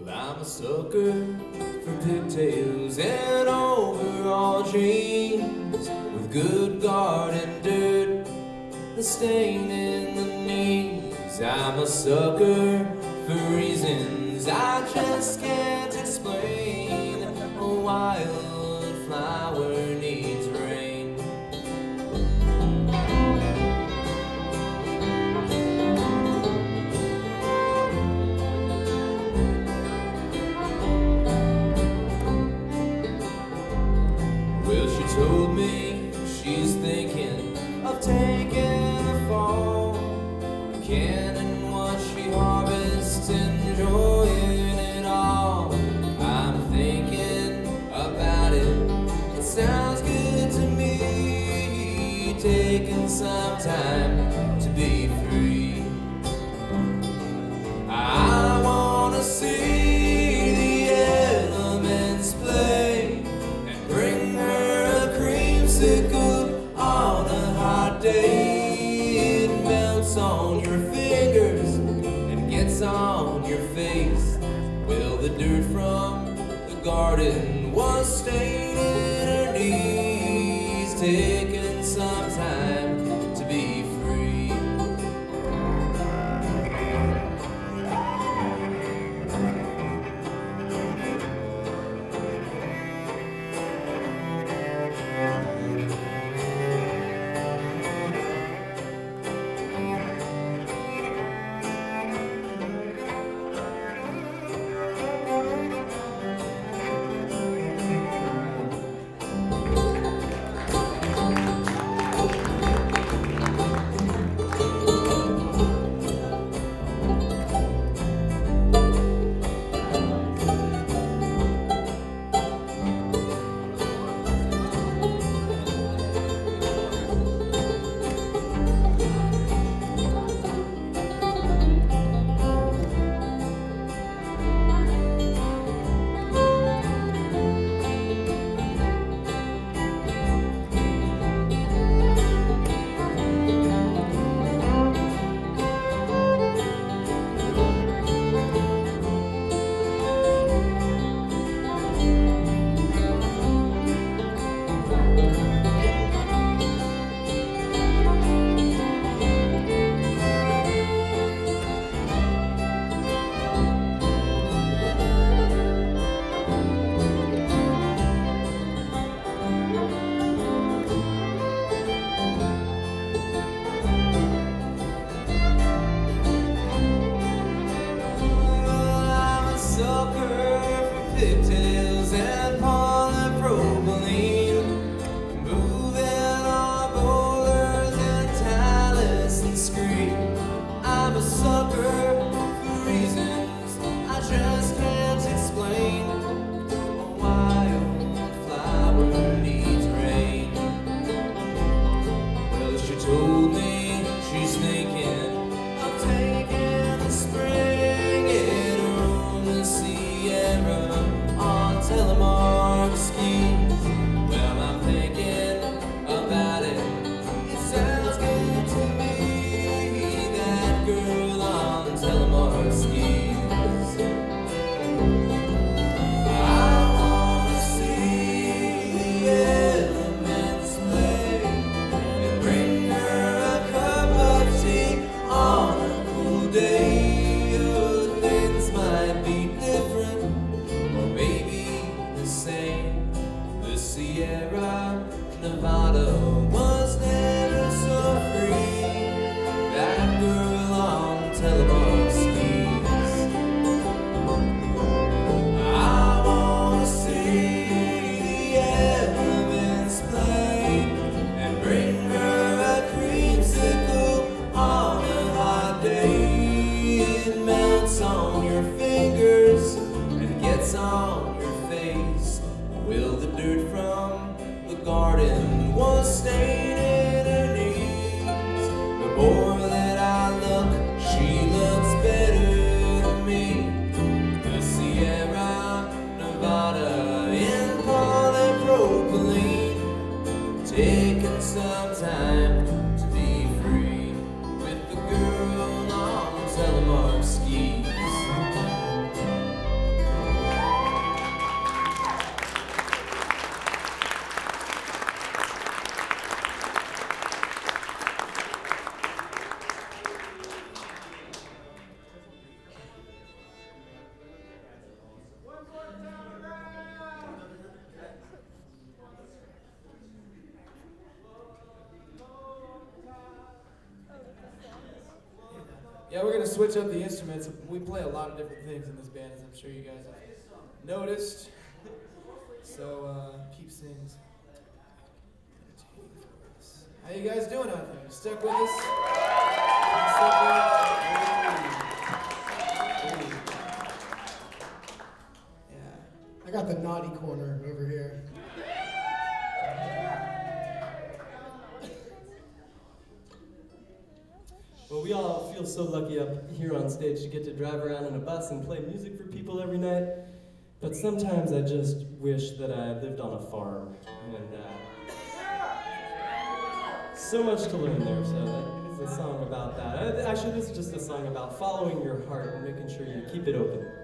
I'm a sucker for pigtails and overall jeans with good garden dirt, the stain in the knees. I'm a sucker for reasons I just can't explain. A wildflower needs rain. Well, she told me she's thinking of taking the fall, canning what she harvests, enjoying it all. I'm thinking about it, it sounds good to me, taking some time to be free. I wanna see the elements play and bring her a creamsicle on a hot day. It melts on your fingers and gets on your face. Well, the dirt from the garden was staining her knees, taking some time to be free. Pigtails and polypropylene, moving on boulders and talus and screen. I'm a sucker for reasons I just can't explain. A wildflower needs rain. Well, she told me she's thinking of taking the spring in her own Sierra on telemark skis. Well, I'm thinking about it, it sounds good to me, that girl on telemark skis. I wanna see the elements play and bring her a cup of tea on a cool day. Things might be different, or maybe the same. The Sierra Nevada was never so free, that girl on telemark skis. I wanna see the elements play and bring her a creamsicle on a hot day. It melts on your fingers and gets on your face. Well, the dirt from the garden was staining her knees. The more that I look, she looks better to me. The Sierra Nevada in polypropylene, taking some time to be free with the girl on telemark skis. going to switch up the instruments. We play a lot of different things in this band, as I'm sure you guys have noticed. So keep things entertaining for us. How you guys doing out there? You stuck with us? Yeah, I got the naughty corner over here. Well, we all feel so lucky up here on stage to get to drive around in a bus and play music for people every night. But sometimes I just wish that I lived on a farm. And so much to learn there, so that is a song about that. Actually, this is just a song about following your heart and making sure you keep it open.